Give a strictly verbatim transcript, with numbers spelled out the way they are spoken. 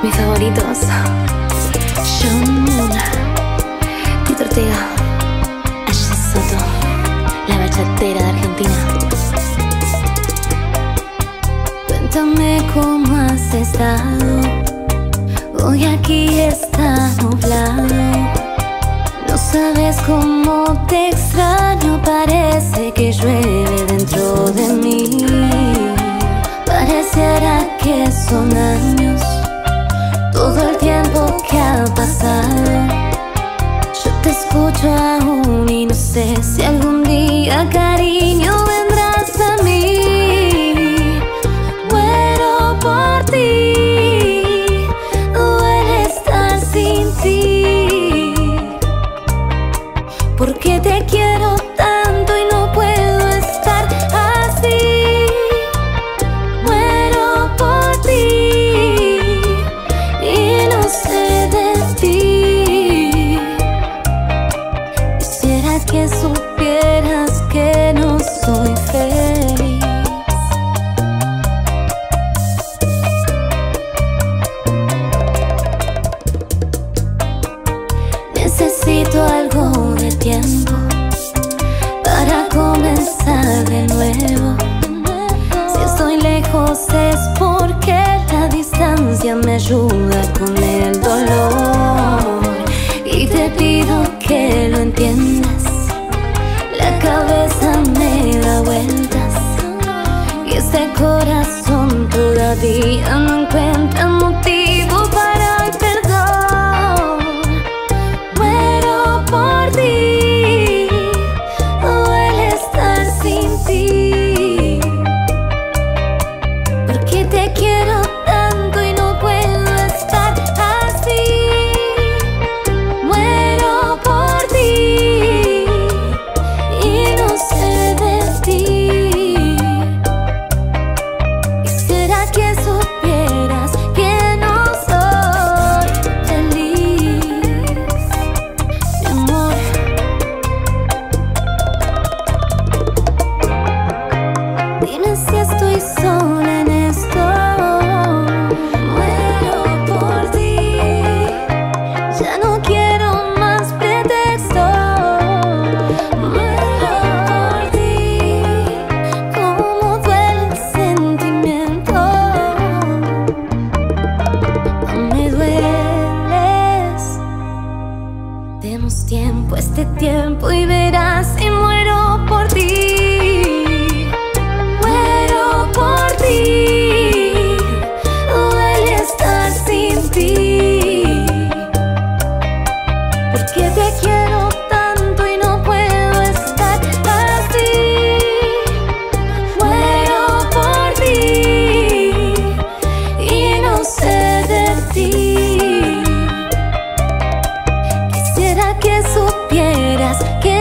mis favoritos: John Moon, Tito Ortega, Ashley Soto, la bachatera de Argentina. Cuéntame cómo has estado. Hoy aquí está nublado. No sabes cómo te extraño. Parece que llueve dentro de mí. Pareciera que son años, todo el tiempo que ha pasado. Yo te escucho aún y no sé si algún día, cariño, vendrás a mí. Muero por ti, duele estar sin ti, porque te quiero tanto y no puedo estar así. Muero por ti y no sé de ti. Quisiera que supieras que no soy feliz. Necesito algo de tiempo para comenzar de nuevo. Si estoy lejos es porque la distancia me ayuda con el dolor. Y te pido que lo entiendas, la cabeza me da vueltas y este corazón todavía no encuentra motivo para el perdón. Muero por ti, duele estar sin ti, porque te quiero tanto y no puedo estar así. Muero por ti y no sé de ti. Quisiera que supieras que no soy feliz, mi amor. Dime si estoy sola en esto. Muero por ti, ya no quiero más pretextos. Muero por ti, cómo duele el sentimiento. No me dueles, demos tiempo a este tiempo y verás si muero por ti. Muero por ti, duele estar sin ti, porque te quiero tanto y no puedo estar así. Muero por ti y no sé de ti. Quisiera que supieras que